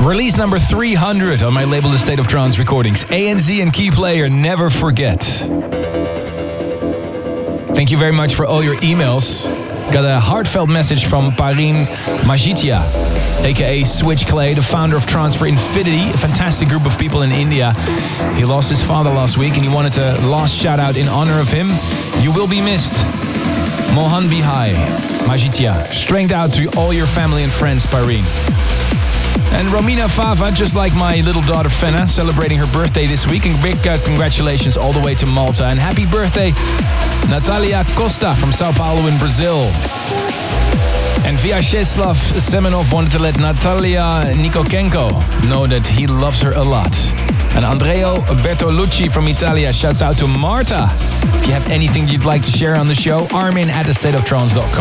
Release number 300 on my label The State of Trance Recordings. ANZ and Key Player, Never Forget. Thank you very much for all your emails. Got a heartfelt message from Pareen Majitia, aka Switch Clay, the founder of Trance for Infinity, a fantastic group of people in India. He lost his father last week and he wanted a last shout out in honor of him. You will be missed. Mohan Bihai, Majitia. Strength out to all your family and friends, Pareen. And Romina Fava, just like my little daughter Fenna, celebrating her birthday this week. And big congratulations all the way to Malta. And happy birthday, Natalia Costa from Sao Paulo in Brazil. And Vyacheslav Semenov wanted to let Natalia Nikokenko know that he loves her a lot. And Andrea Bertolucci from Italia shouts out to Marta. If you have anything you'd like to share on the show, armin@thestateoftrance.com.